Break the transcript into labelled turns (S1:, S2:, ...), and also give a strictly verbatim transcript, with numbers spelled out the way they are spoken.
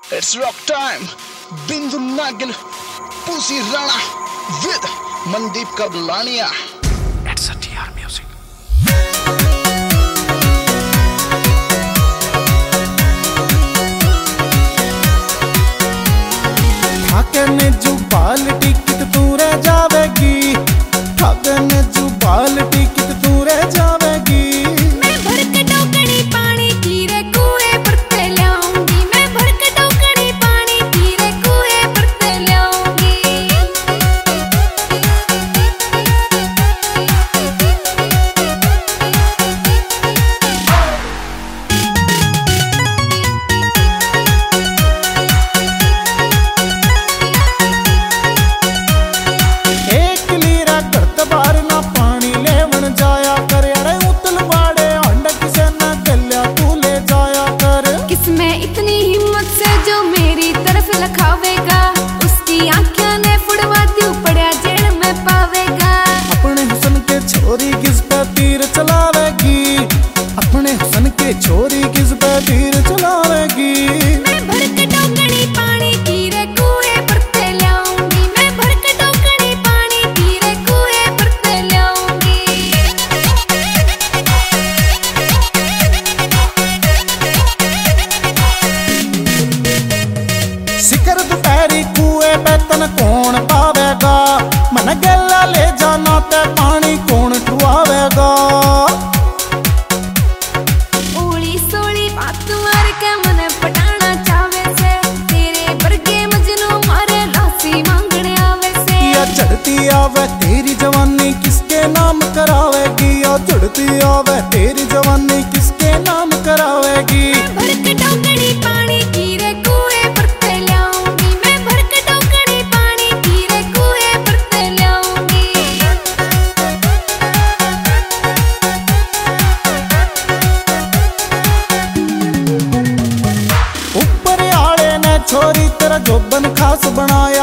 S1: It's rock time. Bindu Nagel, Pussy Rana with Mandeep Kablania. It's a T R music.
S2: ठाके ने जो बाल ticket तू रह जावेगी, ठाके ने जो बाल टिकट तू रह जावेगी।
S3: मैं भर के टोकरी पानी की रे कुएं पर ते लाऊंगी, मैं भर के टोकरी पानी की रे कुएं पर ते लाऊंगी।
S2: बार ना पानी लेवन जाया कर, अरे उतल बाड़े अंडा किसे ना गल्या तू ले जाया कर।
S3: किसमें इतनी हिम्मत से जो मेरी तरफ लखावेगा, उसकी आँखें ने फुड़वा दियो पड़ा जेल में पावेगा।
S2: अपने हुस्न के छोरी किस पे तीर चलावेगी, अपने हुस्न के छोरी किस पे तीर चलावेगी।
S3: मैं भर के टोकरी पानी की रे कुएं पर ते लाऊंगी, मैं भर के टोकरी पानी की रे कुएं पर ते लाऊंगी।
S2: सिकर दोपहरी कुएं पे तन कौन पावेगा, मन गला ले जाना ते पानी कौन ठुआवेगा।
S3: ओली सोली बात मार के मन पटाना चावे से, तेरे बरगे मजनू मारे राशि मांगने आवे से।
S2: या चढ़ती आवे तेरी जवानी किसके नाम करावेगी, या चढ़ती आवे तेरी जवानी किसके नाम करावेगी।
S3: भर के टोकरी पानी की रे कुएं पर ते लाऊंगी, मैं भर के टोकरी पानी की रे कुएं पर ते लाऊंगी।
S2: ऊपर आले ने छोरी तेरा जोबन खास बनाया,